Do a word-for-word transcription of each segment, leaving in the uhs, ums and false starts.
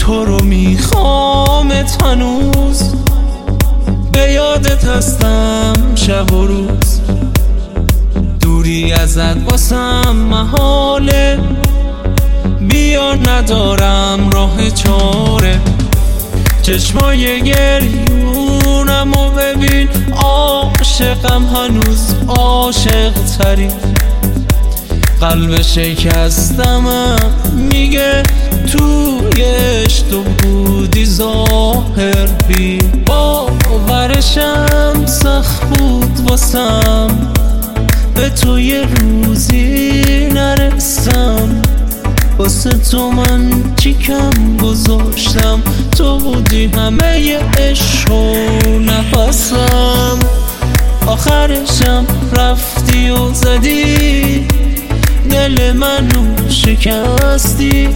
تو رو میخوامت هنوز، به یادت هستم شب و روز. دوری ازت واسم محاله، بیا ندارم راه چاره. چشمای گریونمو ببین، عاشقم هنوز عاشق تری. قلب شکستمم میگه تویش تو بودی ظاهر بی. باورشم سخت بود واسم، به تو یه روزی نرسم. واسه تو من چی کم گذاشتم، تو بودی همه عشق و نفسم. آخرشم رفتی و زدی دل منو شکستی.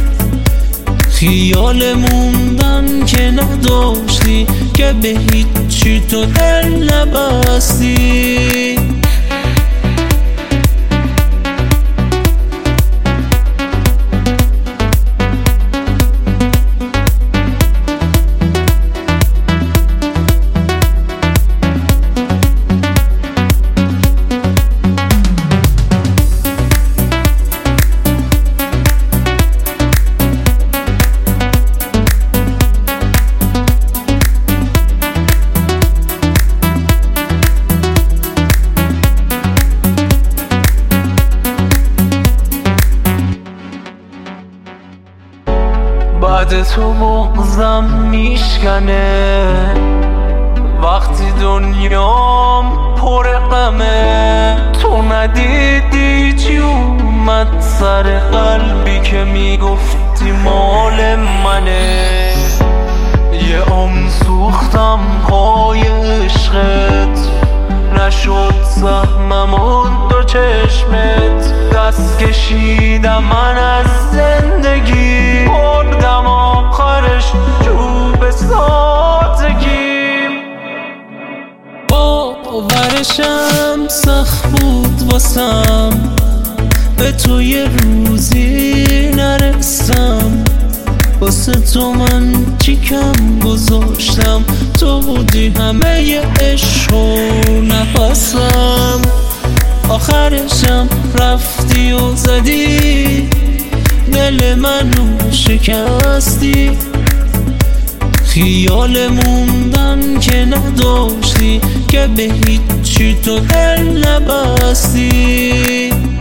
خیال موندن که نداشتی، که به هیچی تو دل نبستی. بعد تو مغزم میشکنه، وقتی دنیام پر غمه. تو ندیدی چی اومد سر قلبی که میگفتی مال منه. یه عمر سوختم پای عشقت، نشد سهممون دو چشمت. دست کشیدم من از زندگی، بردم آخرش چوب سادگی. باورشم سخت بود واسم، به تو یه روزی نرسم. واسه تو من چی کم گذاشتم، تو بودی همه عشق و نفسم. آخرشم رفتی و زدی دل منو شکستی. خیال موندن که نداشتی، که به هیچی تو دل نبستی.